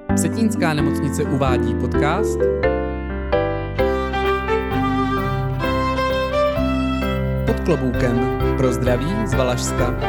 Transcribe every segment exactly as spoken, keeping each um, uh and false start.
Vsetínská nemocnice uvádí podcast Pod kloboukem pro zdraví z Valašska.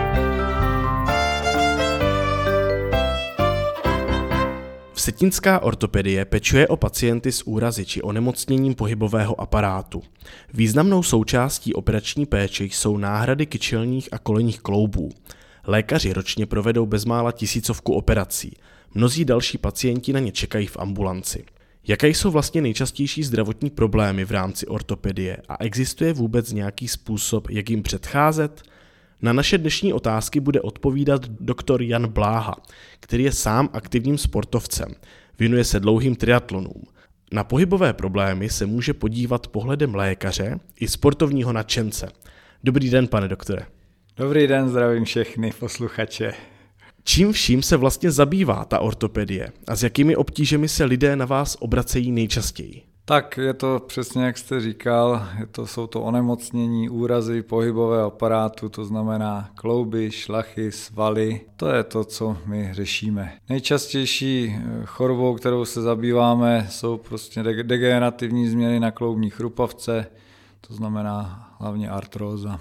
Vsetínská ortopedie pečuje o pacienty s úrazy či onemocněním pohybového aparátu. Významnou součástí operační péče jsou náhrady kyčelních a kolenních kloubů. Lékaři ročně provedou bezmála tisícovku operací. Mnozí další pacienti na ně čekají v ambulanci. Jaké jsou vlastně nejčastější zdravotní problémy v rámci ortopedie a existuje vůbec nějaký způsob, jak jim předcházet? Na naše dnešní otázky bude odpovídat doktor Jan Bláha, který je sám aktivním sportovcem. Věnuje se dlouhým triatlonům. Na pohybové problémy se může podívat pohledem lékaře i sportovního nadšence. Dobrý den, pane doktore. Dobrý den, zdravím všechny posluchače. Čím vším se vlastně zabývá ta ortopedie a s jakými obtížemi se lidé na vás obracejí nejčastěji? Tak je to přesně, jak jste říkal, je to, jsou to onemocnění, úrazy pohybového aparátu, to znamená klouby, šlachy, svaly. To je to, co my řešíme. Nejčastější chorobou, kterou se zabýváme, jsou prostě degenerativní změny na kloubní chrupavce, to znamená hlavně artróza.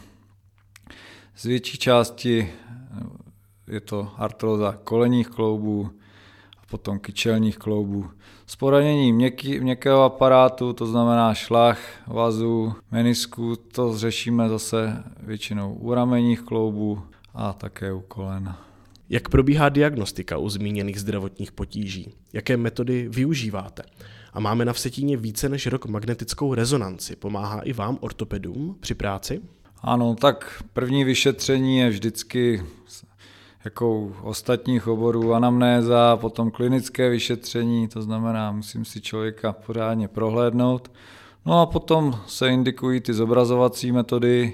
Z větší části je to artróza kolenních kloubů a potom kyčelních kloubů. S poraněním měkký, měkkého aparátu, to znamená šlach, vazů, menisků, to řešíme zase většinou u ramenních kloubů a také u kolen. Jak probíhá diagnostika u zmíněných zdravotních potíží? Jaké metody využíváte? A máme na Vsetíně více než rok magnetickou rezonanci. Pomáhá i vám, ortopedům, při práci? Ano, tak první vyšetření je vždycky jako u ostatních oborů anamnéza, potom klinické vyšetření, to znamená, musím si člověka pořádně prohlédnout. No a potom se indikují ty zobrazovací metody,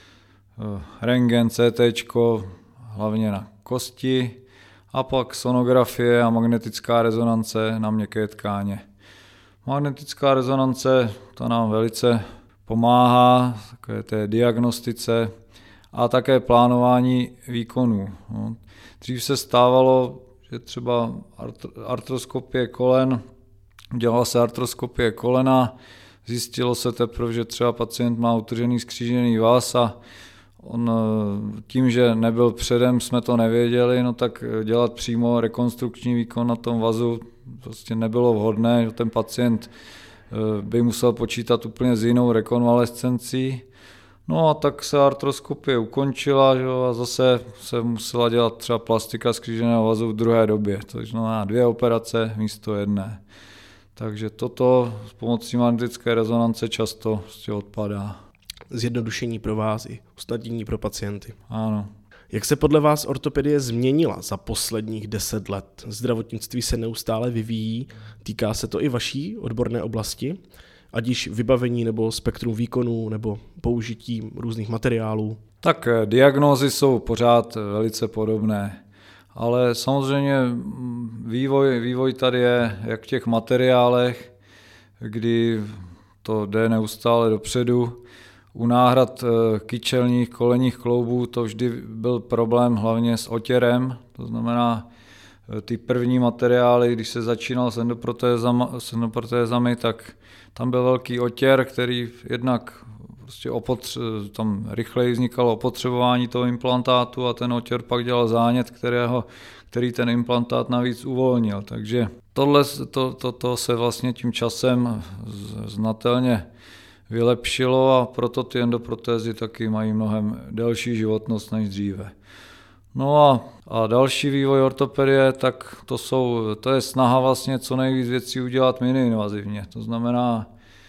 rentgen, C T, hlavně na kosti, a pak sonografie a magnetická rezonance na měkké tkáně. Magnetická rezonance, to nám velice pomáhá takové té diagnostice a také plánování výkonů. No. Dřív se stávalo, že třeba artroskopie kolen, dělala se artroskopie kolena, zjistilo se teprve, že třeba pacient má utržený skřížený vaz a on tím, že nebyl předem, jsme to nevěděli, no tak dělat přímo rekonstrukční výkon na tom vazu prostě nebylo vhodné, že ten pacient by musel počítat úplně s jinou rekonvalescencí. No a tak se artroskopie ukončila, že jo, a zase se musela dělat třeba plastika skříženého vazu v druhé době, což znamená dvě operace místo jedné. Takže toto s pomocí magnetické rezonance často prostě odpadá. Zjednodušení pro vás i usnadnění pro pacienty. Ano. Jak se podle vás ortopedie změnila za posledních deset let? Zdravotnictví se neustále vyvíjí, týká se to i vaší odborné oblasti? Ať již vybavení nebo spektrum výkonů nebo použití různých materiálů? Tak diagnózy jsou pořád velice podobné, ale samozřejmě vývoj, vývoj tady je jak v těch materiálech, kdy to jde neustále dopředu. U náhrad kyčelních, kolenních kloubů to vždy byl problém hlavně s otěrem, to znamená ty první materiály, když se začínal s endoprotézami, s endoprotézami, tak tam byl velký otěr, který jednak prostě opotře- tam rychleji vznikalo opotřebování toho implantátu a ten otěr pak dělal zánět, kterého, který ten implantát navíc uvolnil. Takže tohle to, to, to se vlastně tím časem znatelně vylepšilo a proto ty endoprotézy taky mají mnohem delší životnost než dříve. No a, a další vývoj ortopedie, tak to, jsou, to je snaha vlastně co nejvíc věcí udělat miniinvazivně. To znamená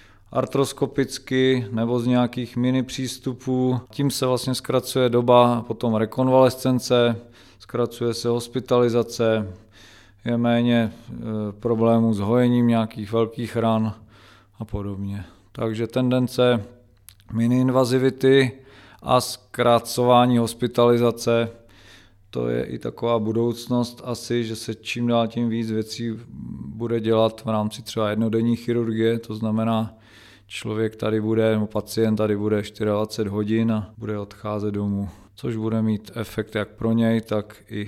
artroskopicky nebo z nějakých mini přístupů. Tím se vlastně zkracuje doba potom rekonvalescence, zkracuje se hospitalizace, je méně e, problémů s hojením nějakých velkých ran a podobně. Takže tendence miniinvazivity a zkracování hospitalizace, to je i taková budoucnost asi, že se čím dál tím víc věcí bude dělat v rámci třeba jednodenní chirurgie, to znamená, člověk tady bude, nebo pacient tady bude dvacet čtyři hodin a bude odcházet domů, což bude mít efekt jak pro něj, tak i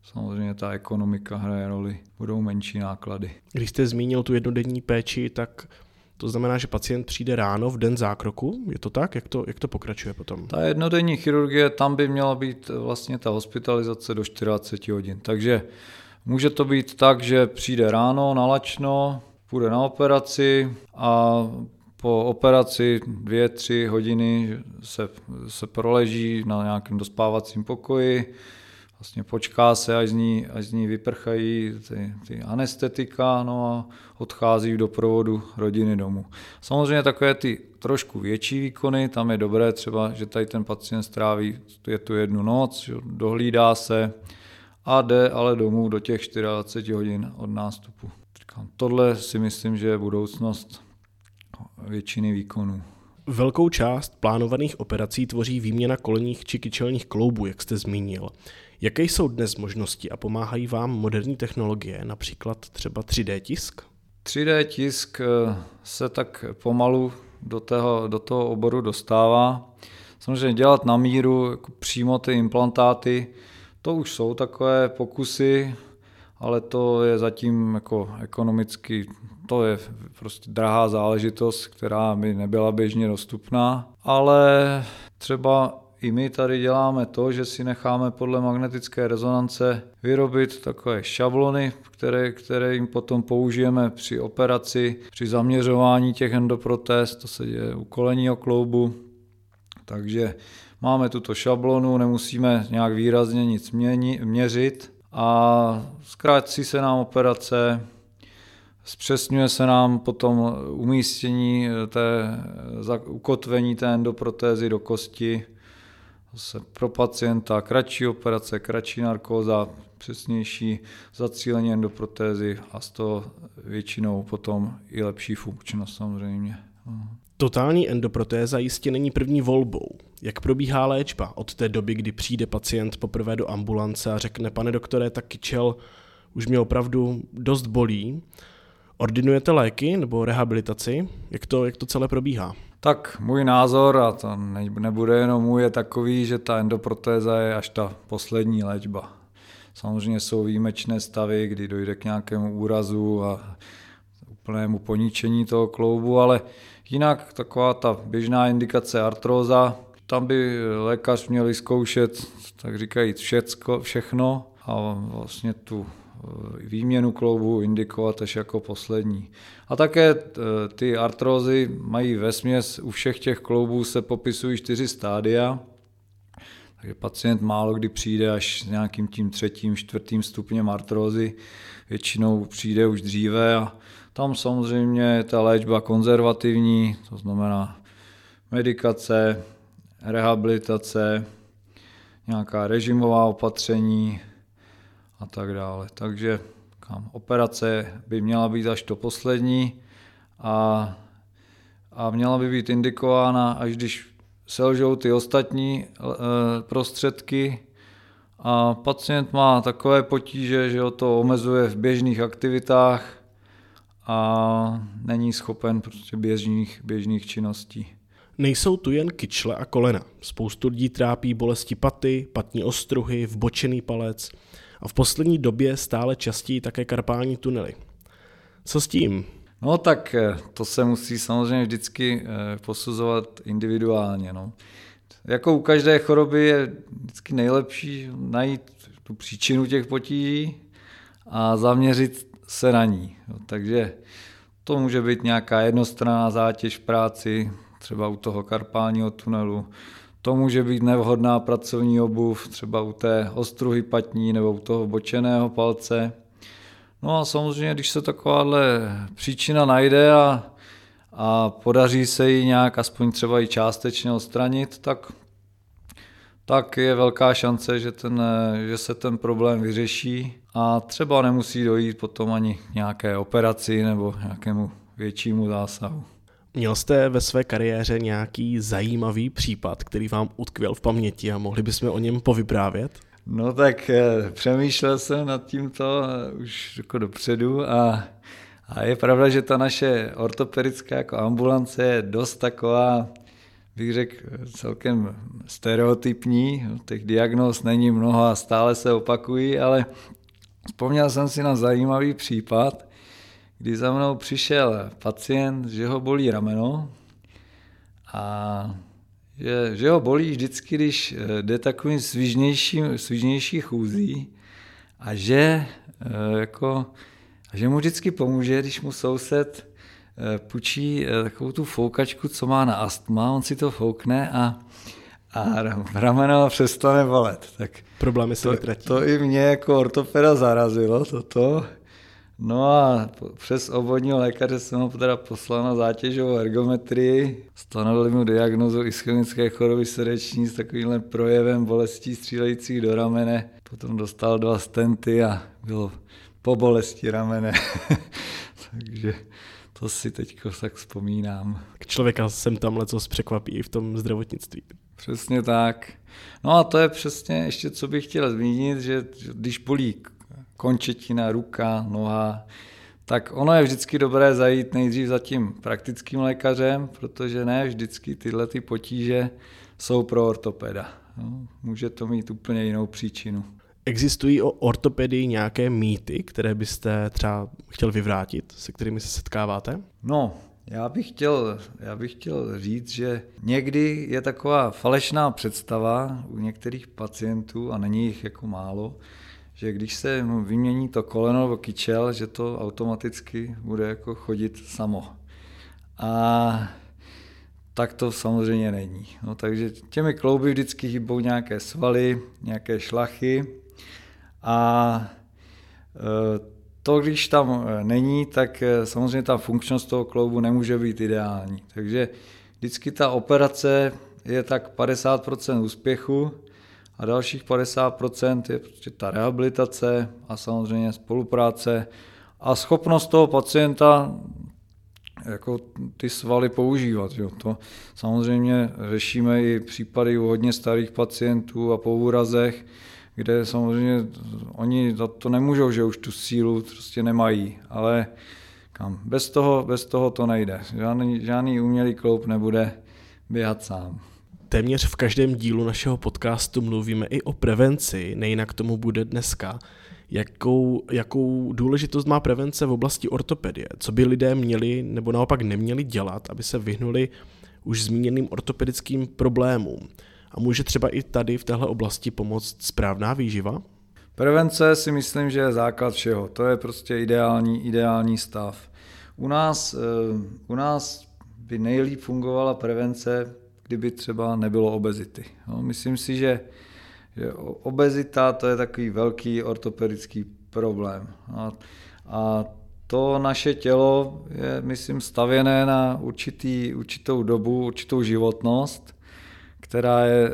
samozřejmě ta ekonomika hraje roli, budou menší náklady. Když jste zmínil tu jednodenní péči, tak to znamená, že pacient přijde ráno v den zákroku, je to tak? Jak to, jak to pokračuje potom? Ta jednodenní chirurgie, tam by měla být vlastně ta hospitalizace do čtyřicet hodin, takže může to být tak, že přijde ráno na lačno, půjde na operaci a po operaci dvě, tři hodiny se, se proleží na nějakém dospávacím pokoji, vlastně počká se, až z ní, až z ní vyprchají ty, ty anestetika, no a odchází v doprovodu rodiny domů. Samozřejmě takové ty trošku větší výkony, tam je dobré třeba, že tady ten pacient stráví je tu jednu noc, dohlídá se a jde ale domů do těch čtyřicet hodin od nástupu. Tohle si myslím, že je budoucnost většiny výkonů. Velkou část plánovaných operací tvoří výměna kolenních či kyčelních kloubů, jak jste zmínil. Jaké jsou dnes možnosti a pomáhají vám moderní technologie, například třeba tři dé tisk? tři dé tisk se tak pomalu do toho, do toho oboru dostává. Samozřejmě dělat na míru jako přímo ty implantáty, to už jsou takové pokusy, ale to je zatím jako ekonomicky, to je prostě drahá záležitost, která by nebyla běžně dostupná, ale třeba i my tady děláme to, že si necháme podle magnetické rezonance vyrobit takové šablony, které, které jim potom použijeme při operaci, při zaměřování těch endoprotéz, to se děje u kolenního kloubu, takže máme tuto šablonu, nemusíme nějak výrazně nic měni, měřit a zkrátí se nám operace, zpřesňuje se nám potom umístění, té, ukotvení té endoprotézy do kosti, zase pro pacienta kratší operace, kratší narkóza, přesnější zacílení endoprotézy a z toho většinou potom i lepší funkčnost samozřejmě. Totální endoprotéza jistě není první volbou. Jak probíhá léčba od té doby, kdy přijde pacient poprvé do ambulance a řekne: pane doktore, tak kyčel už mě opravdu dost bolí. Ordinujete léky nebo rehabilitaci? Jak to, jak to celé probíhá? Tak můj názor, a to nebude jenom můj, je takový, že ta endoprotéza je až ta poslední léčba. Samozřejmě jsou výjimečné stavy, kdy dojde k nějakému úrazu a úplnému poničení toho kloubu, ale jinak taková ta běžná indikace artróza, tam by lékař měl zkoušet, tak říkají, všecko, všechno a vlastně tu výměnu kloubu indikovat až jako poslední. A také ty artrózy mají vesměs, u všech těch kloubů se popisují čtyři stádia, takže pacient málo kdy přijde až s nějakým tím třetím, čtvrtým stupněm artrózy, většinou přijde už dříve a tam samozřejmě je ta léčba konzervativní, to znamená medikace, rehabilitace, nějaká režimová opatření a tak dále. Takže kam, operace by měla být až to poslední a, a měla by být indikována, až když selžou ty ostatní e, prostředky a pacient má takové potíže, že ho to omezuje v běžných aktivitách a není schopen prostě běžných, běžných činností. Nejsou tu jen kyčle a kolena. Spoustu lidí trápí bolesti paty, patní ostruhy, vbočený palec a v poslední době stále častěji také karpální tunely. Co s tím? No tak to se musí samozřejmě vždycky posuzovat individuálně. No. Jako u každé choroby je vždycky nejlepší najít tu příčinu těch potíží a zaměřit se na ní. Takže to může být nějaká jednostranná zátěž v práci, třeba u toho karpálního tunelu. To může být nevhodná pracovní obuv, třeba u té ostruhy patní nebo u toho bočeného palce. No a samozřejmě, když se takováhle příčina najde a, a podaří se ji nějak aspoň třeba i částečně odstranit, tak, tak je velká šance, že, ten, že se ten problém vyřeší a třeba nemusí dojít potom ani nějaké operaci nebo nějakému většímu zásahu. Měl jste ve své kariéře nějaký zajímavý případ, který vám utkvěl v paměti a mohli bychom o něm povyprávět? No tak přemýšlel jsem nad tímto už jako dopředu a, a je pravda, že ta naše ortopedická jako ambulance je dost taková bych řekl, celkem stereotypní. Těch diagnóz není mnoho a stále se opakují, ale vzpomněl jsem si na zajímavý případ, kdy za mnou přišel pacient, že ho bolí rameno a že, že ho bolí vždycky, když jde takovým svižnější chůzí a že, jako, a že mu vždycky pomůže, když mu soused půjčí takovou tu foukačku, co má na astma, on si to foukne a, a rameno přestane bolet. Tak problémy se vytratí. To, to i mě jako ortopeda zarazilo, toto. No a přes obvodního lékaře jsem ho teda poslal na zátěžovou ergometrii. Stanovili mu diagnózu ischemické choroby srdeční s takovýmhle projevem bolestí střílejících do ramene. Potom dostal dva stenty a bylo po bolesti ramene. Takže to si teď tak vzpomínám. Člověka sem tam lecos překvapí i v tom zdravotnictví. Přesně tak. No a to je přesně ještě, co bych chtěl zmínit, že když bolí končetina, ruka, noha, tak ono je vždycky dobré zajít nejdřív za tím praktickým lékařem, protože ne vždycky tyhle ty potíže jsou pro ortopeda. No, může to mít úplně jinou příčinu. Existují o ortopedii nějaké mýty, které byste třeba chtěl vyvrátit, se kterými se setkáváte? No, já bych chtěl, já bych chtěl říct, že někdy je taková falešná představa u některých pacientů, a není jich jako málo, že když se vymění to koleno nebo kyčel, že to automaticky bude jako chodit samo. A tak to samozřejmě není. No, takže těmi klouby vždycky chybou nějaké svaly, nějaké šlachy a to, když tam není, tak samozřejmě ta funkčnost toho kloubu nemůže být ideální. Takže vždycky ta operace je tak padesát procent úspěchu a dalších padesát procent je prostě ta rehabilitace a samozřejmě spolupráce a schopnost toho pacienta jako ty svaly používat. Jo. To samozřejmě řešíme i případy u hodně starých pacientů a po úrazech, kde samozřejmě oni za to nemůžou, že už tu sílu prostě nemají, ale kam? Bez toho, bez toho to nejde. Žádný, žádný umělý kloub nebude běhat sám. Téměř v každém dílu našeho podcastu mluvíme i o prevenci, nejinak tomu bude dneska. Jakou, jakou důležitost má prevence v oblasti ortopedie? Co by lidé měli nebo naopak neměli dělat, aby se vyhnuli už zmíněným ortopedickým problémům? A může třeba i tady v téhle oblasti pomoct správná výživa? Prevence si myslím, že je základ všeho. To je prostě ideální, ideální stav. U nás, u nás by nejlíp fungovala prevence, kdyby třeba nebylo obezity. No, myslím si, že, že obezita to je takový velký ortopedický problém. A, a to naše tělo je, myslím, stavěné na určitý, určitou dobu, určitou životnost, která je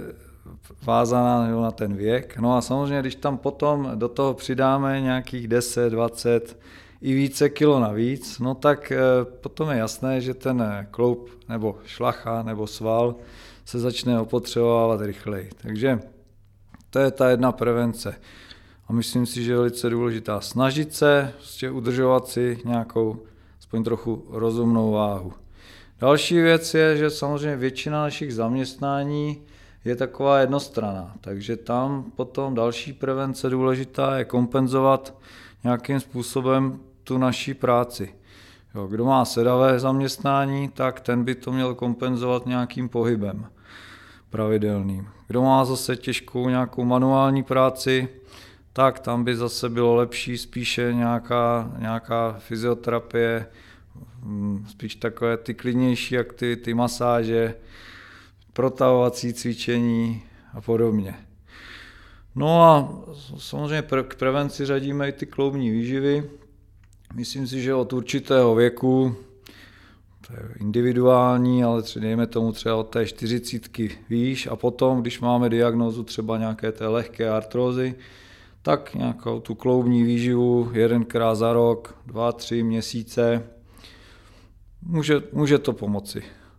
vázaná na ten věk. No a samozřejmě, když tam potom do toho přidáme nějakých deset, dvacet i více kilo navíc, no tak potom je jasné, že ten kloub nebo šlacha nebo sval se začne opotřebovávat rychleji. Takže to je ta jedna prevence. A myslím si, že je velice důležitá snažit se prostě udržovat si nějakou aspoň trochu rozumnou váhu. Další věc je, že samozřejmě většina našich zaměstnání je taková jednostranná, takže tam potom další prevence důležitá je kompenzovat nějakým způsobem tu naší práci. Jo, kdo má sedavé zaměstnání, tak ten by to měl kompenzovat nějakým pohybem pravidelným. Kdo má zase těžkou nějakou manuální práci, tak tam by zase bylo lepší spíše nějaká, nějaká fyzioterapie, spíš takové ty klidnější aktivity, masáže, protahovací cvičení a podobně. No a samozřejmě k prevenci řadíme i ty kloubní výživy. Myslím si, že od určitého věku, to je individuální, ale třeba dejme tomu třeba od té čtyřicítky výš a potom, když máme diagnózu třeba nějaké té lehké artrózy, tak nějakou tu kloubní výživu jedenkrát za rok, dva, tři měsíce, může, může to pomoci.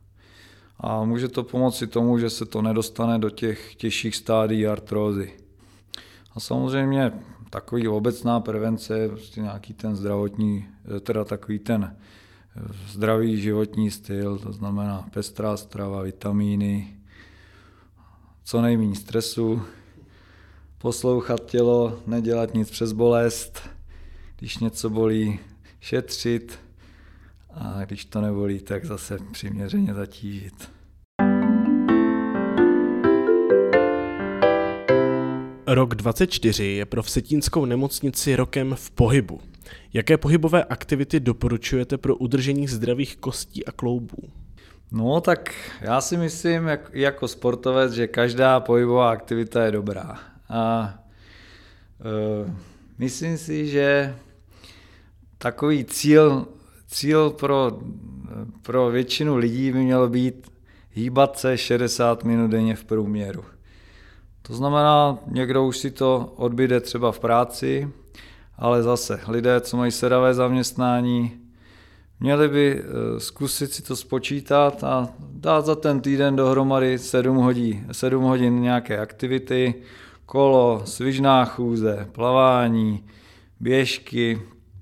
A může to pomoci tomu, že se to nedostane do těch těžších stádií artrózy. A samozřejmě takový obecná prevence je prostě nějaký ten zdravotní, teda takový ten zdravý životní styl, to znamená pestrá strava, vitamíny, co nejméně stresu, poslouchat tělo, nedělat nic přes bolest, když něco bolí, šetřit a když to nebolí, tak zase přiměřeně zatížit. Rok dvacet čtyři je pro Vsetínskou nemocnici rokem v pohybu. Jaké pohybové aktivity doporučujete pro udržení zdravých kostí a kloubů? No tak já si myslím jak, jako sportovec, že každá pohybová aktivita je dobrá. A e, myslím si, že takový cíl, cíl pro, pro většinu lidí by mělo být hýbat se šedesát minut denně v průměru. To znamená, někdo už si to odbyde třeba v práci, ale zase lidé, co mají sedavé zaměstnání, měli by zkusit si to spočítat a dát za ten týden dohromady sedm hodin, sedm hodin nějaké aktivity, kolo, svižná chůze, plavání, běžky.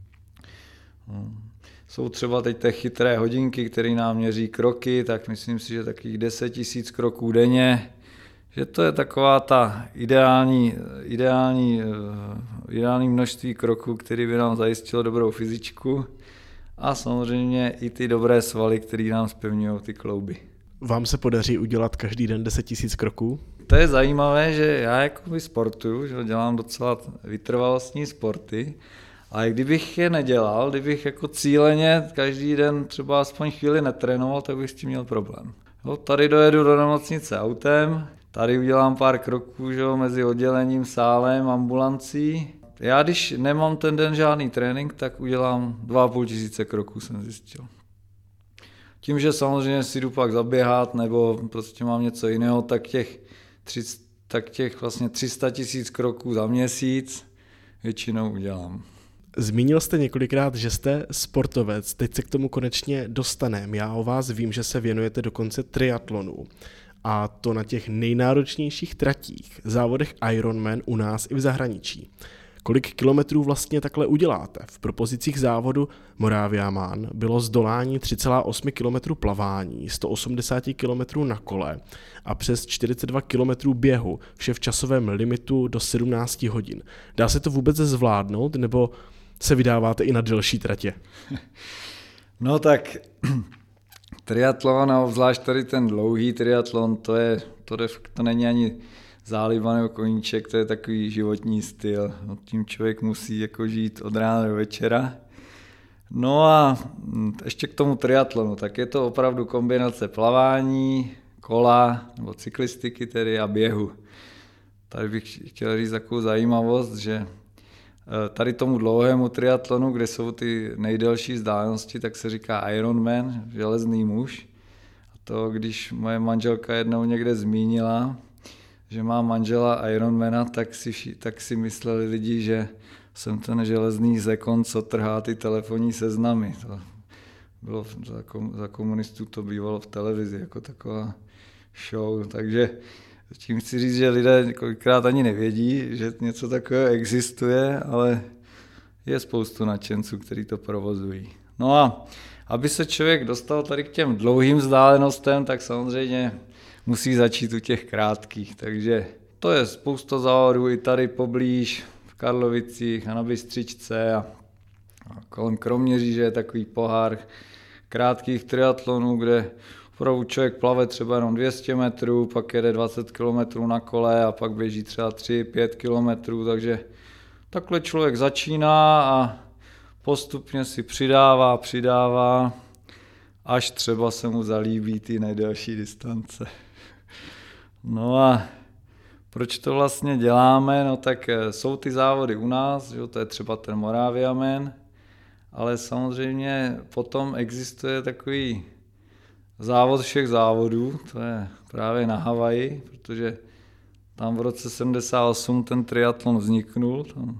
Jsou třeba teď ty chytré hodinky, které nám měří kroky, tak myslím si, že takových deset tisíc kroků denně, že to je taková ta ideální, ideální, ideální množství kroků, který by nám zajistilo dobrou fyzičku a samozřejmě i ty dobré svaly, které nám zpevňují ty klouby. Vám se podaří udělat každý den deset tisíc kroků? To je zajímavé, že já jakoby sportuju, že dělám docela vytrvalostní sporty, ale kdybych je nedělal, kdybych jako cíleně každý den třeba aspoň chvíli netrénoval, tak bych s tím měl problém. Jo, tady dojedu do nemocnice autem, tady udělám pár kroků, že, mezi oddělením, sálem, ambulancí. Já když nemám ten den žádný trénink, tak udělám dva a půl tisíce kroků, jsem zjistil. Tím, že samozřejmě si jdu pak zaběhat nebo prostě mám něco jiného, tak těch, tři, tak těch vlastně tři sta tisíc kroků za měsíc většinou udělám. Zmínil jste několikrát, že jste sportovec, teď se k tomu konečně dostaneme. Já o vás vím, že se věnujete dokonce triatlonu. A to na těch nejnáročnějších tratích, závodech Ironman u nás i v zahraničí. Kolik kilometrů vlastně takhle uděláte? V propozicích závodu Moravia Man bylo zdolání tři celá osm kilometrů plavání, sto osmdesát kilometrů na kole a přes čtyřicet dva kilometrů běhu, vše v časovém limitu do sedmnáct hodin. Dá se to vůbec zvládnout, nebo se vydáváte i na delší tratě? No tak triatlon a obzvlášť tady ten dlouhý triatlon, to, je, to, je, to není ani záliba nebo koníček, to je takový životní styl. No, tím člověk musí jako žít od rána do večera. No a ještě k tomu triatlonu, tak je to opravdu kombinace plavání, kola nebo cyklistiky tedy a běhu. Tady bych chtěl říct takovou zajímavost, že tady tomu dlouhému triatlonu, kde jsou ty nejdelší vzdálenosti, tak se říká Ironman, železný muž. A to, když moje manželka jednou někde zmínila, že má manžela Ironmana, tak si, tak si mysleli lidi, že jsem ten železný zekon, co trhá ty telefonní seznamy. To bylo za, za komunistů to bývalo v televizi jako taková show, takže tím chci říct, že lidé kolikrát ani nevědí, že něco takového existuje, ale je spoustu nadšenců, kteří to provozují. No a aby se člověk dostal tady k těm dlouhým vzdálenostem, tak samozřejmě musí začít u těch krátkých. Takže to je spousta závodů i tady poblíž v Karlovicích a na Bystřičce a kolem Kroměříže je takový pohár krátkých triatlonů, kde opravdu člověk plave třeba jenom dvě stě metrů, pak jede dvacet kilometrů na kole a pak běží třeba tři pět kilometrů, takže takhle člověk začíná a postupně si přidává, přidává, až třeba se mu zalíbí ty nejdelší distance. No a proč to vlastně děláme? No tak jsou ty závody u nás, že to je třeba ten Moravia Man, ale samozřejmě potom existuje takový závod všech závodů, to je právě na Havaji, protože tam v roce sedmdesát osm ten triatlon vzniknul. Tam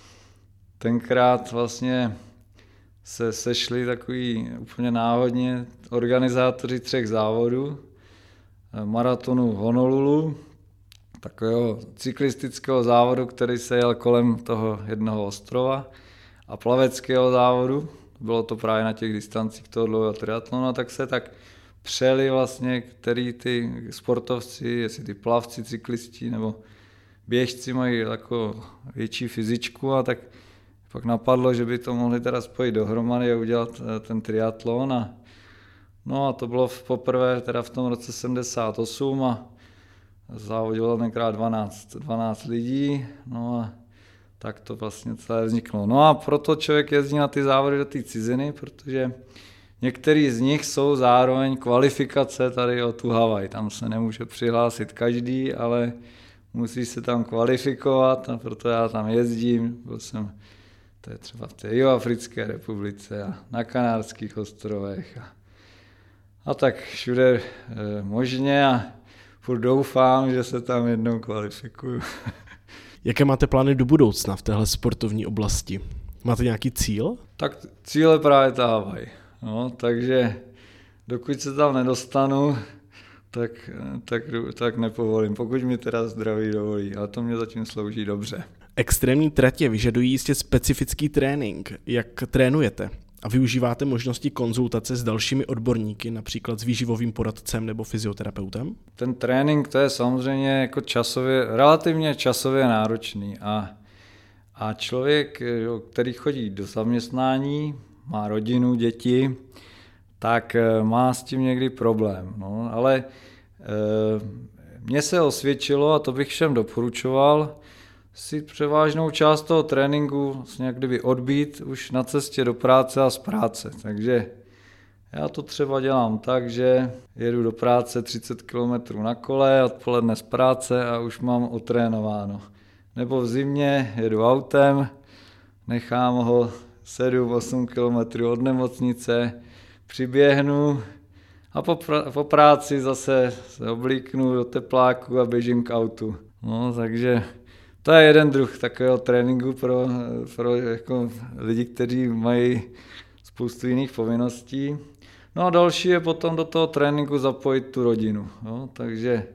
tenkrát vlastně se sešli takový úplně náhodně organizátoři třech závodů, maratonu v Honolulu, takového cyklistického závodu, který se jel kolem toho jednoho ostrova, a plaveckého závodu, bylo to právě na těch distancích toho dlouhého triatlonu, tak se tak přeli vlastně, který ty sportovci, jestli ty plavci, cyklisti nebo běžci mají jako větší fyzičku a tak pak napadlo, že by to mohli teda spojit dohromady a udělat ten triatlon. A, no a to bylo poprvé teda v tom roce sedmdesát osm a závodilo tenkrát dvanáct, dvanáct lidí, no a tak to vlastně celé vzniklo. No a proto člověk jezdí na ty závody do té ciziny, protože některý z nich jsou zároveň kvalifikace tady o tu Havaj. Tam se nemůže přihlásit každý, ale musí se tam kvalifikovat a proto já tam jezdím. Byl jsem, to je třeba v té Jihoafrické republice a na Kanárských ostrovech a, a tak všude e, možně a furt doufám, že se tam jednou kvalifikuju. Jaké máte plány do budoucna v téhle sportovní oblasti? Máte nějaký cíl? Tak cíl je právě ta Havaj. No, takže dokud se tam nedostanu, tak, tak, tak nepovolím, pokud mi teda zdraví dovolí. Ale to mě zatím slouží dobře. Extrémní tratě vyžadují jistě specifický trénink. Jak trénujete? A využíváte možnosti konzultace s dalšími odborníky, například s výživovým poradcem nebo fyzioterapeutem? Ten trénink to je samozřejmě jako časově, relativně časově náročný a, a člověk, který chodí do zaměstnání, má rodinu, děti, tak má s tím někdy problém. No, ale e, mně se osvědčilo, a to bych všem doporučoval, si převážnou část toho tréninku nějak kdyby odbít už na cestě do práce a z práce. Takže já to třeba dělám tak, že jedu do práce třicet kilometrů na kole, odpoledne z práce a už mám otrénováno. Nebo v zimě jedu autem, nechám ho sedm osm kilometrů od nemocnice, přiběhnu a po, pr- po práci zase se oblíknu do tepláku a běžím k autu. No, takže to je jeden druh takového tréninku pro, pro jako lidi, kteří mají spoustu jiných povinností. No a další je potom do toho tréninku zapojit tu rodinu. No, takže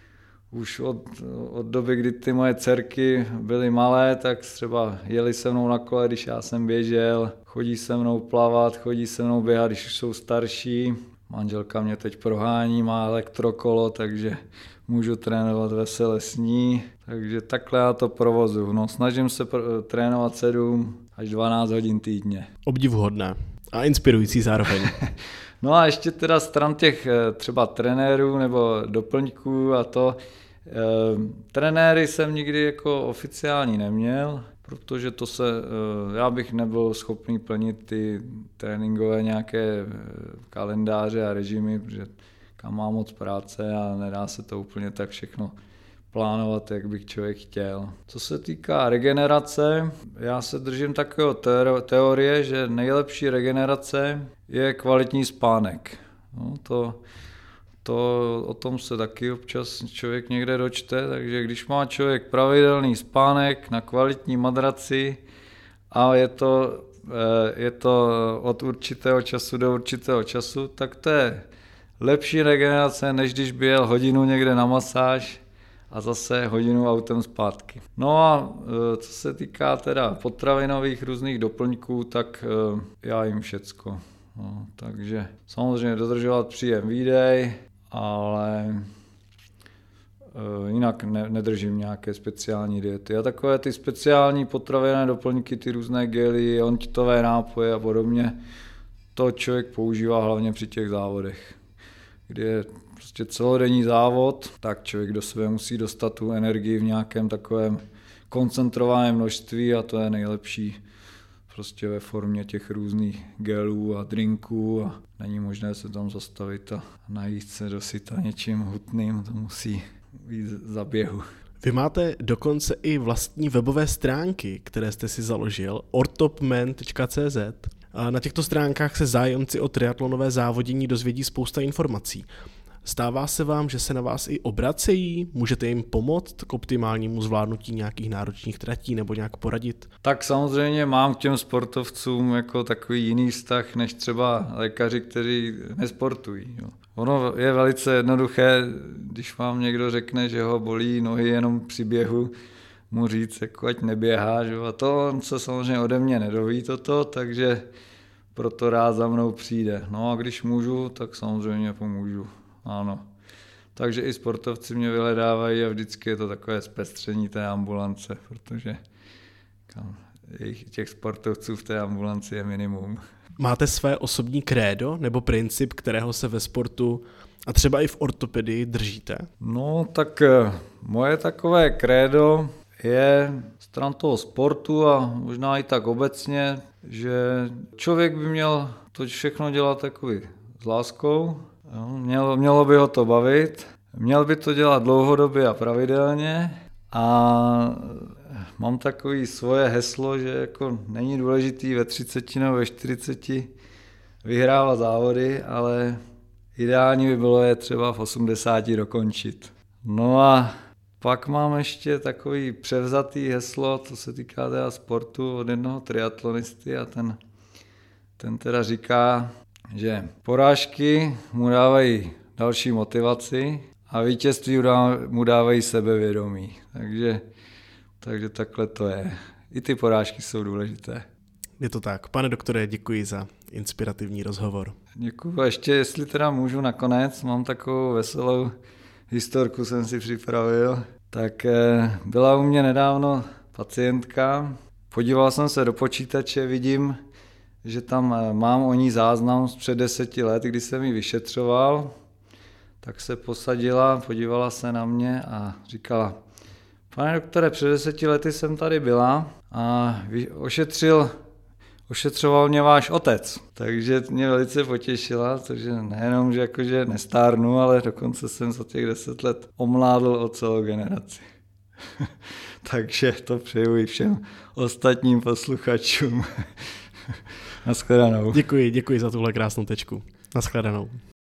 už od, od doby, kdy ty moje dcerky byly malé, tak třeba jeli se mnou na kole, když já jsem běžel, chodí se mnou plavat, chodí se mnou běhat, když už jsou starší. Manželka mě teď prohání, má elektrokolo, takže můžu trénovat vesele s ní. Takže takhle já to provozu. No, snažím se pr- trénovat sedm až dvanáct hodin týdně. Obdivuhodné a inspirující zároveň. No a ještě teda stran těch třeba trenérů nebo doplňků a to. E, trenéry jsem nikdy jako oficiální neměl, protože to se, e, já bych nebyl schopný plnit ty tréninkové nějaké kalendáře a režimy, protože kam má moc práce a nedá se to úplně tak všechno plánovat, jak bych člověk chtěl. Co se týká regenerace, já se držím takového teorie, že nejlepší regenerace je kvalitní spánek. No, to, to, o tom se taky občas člověk někde dočte, takže když má člověk pravidelný spánek na kvalitní madraci a je to, je to od určitého času do určitého času, tak to je lepší regenerace, než když by jel hodinu někde na masáž a zase hodinu autem zpátky. No a co se týká teda potravinových různých doplňků, tak já jim všecko. No, takže samozřejmě dodržovat příjem výdej, ale jinak ne, nedržím nějaké speciální diety. A takové ty speciální potravinové doplňky, ty různé gely, ontitové nápoje a podobně, to člověk používá hlavně při těch závodech, kdy je prostě celodenní závod, tak člověk do sebe musí dostat tu energii v nějakém takovém koncentrovaném množství a to je nejlepší prostě ve formě těch různých gelů a drinků a není možné se tam zastavit a najít se dosyta něčím hutným, to musí být za běhu. Vy máte dokonce i vlastní webové stránky, které jste si založil, ortopmen tečka cé zet. Na těchto stránkách se zájemci o triatlonové závodění dozvědí spousta informací. Stává se vám, že se na vás i obracejí? Můžete jim pomoct k optimálnímu zvládnutí nějakých náročných tratí nebo nějak poradit? Tak samozřejmě mám k těm sportovcům jako takový jiný vztah, než třeba lékaři, kteří nesportují. Jo. Ono je velice jednoduché, když vám někdo řekne, že ho bolí nohy jenom při běhu, mu říct, jako ať neběhá. Že? A to on se samozřejmě ode mě nedoví toto, takže proto rád za mnou přijde. No a když můžu, tak samozřejmě pomůžu. Ano. Takže i sportovci mě vyhledávají a vždycky je to takové zpestření té ambulance, protože těch sportovců v té ambulanci je minimum. Máte své osobní krédo nebo princip, kterého se ve sportu a třeba i v ortopedii držíte? No tak moje takové krédo je stran toho sportu a možná i tak obecně, že člověk by měl to všechno dělat takový s láskou, mělo, mělo by ho to bavit, měl by to dělat dlouhodobě a pravidelně a mám takový svoje heslo, že jako není důležitý ve třiceti nebo ve čtyřiceti vyhrávat závody, ale ideální by bylo je třeba v osmdesáti dokončit. No a pak mám ještě takový převzatý heslo, to se týká teda sportu, od jednoho triatlonisty a ten, ten teda říká, že porážky mu dávají další motivaci a vítězství mu dávají sebevědomí. Takže, takže takhle to je. I ty porážky jsou důležité. Je to tak. Pane doktore, děkuji za inspirativní rozhovor. Děkuji. A ještě, jestli teda můžu nakonec, mám takovou veselou historku, jsem si připravil. Tak byla u mě nedávno pacientka, podíval jsem se do počítače, vidím, že tam mám o ní záznam z před deseti let, kdy jsem ji vyšetřoval, tak se posadila, podívala se na mě a říkala: pane doktore, před deseti lety jsem tady byla a ošetřil, ošetřoval mě váš otec. Takže mě velice potěšila, protože nejenom, že jakože nestárnu, ale dokonce jsem za těch deset let omládl o celou generaci. Takže to přeju i všem ostatním posluchačům. Naschledanou. Děkuji, děkuji za tuhle krásnou tečku. Naschledanou.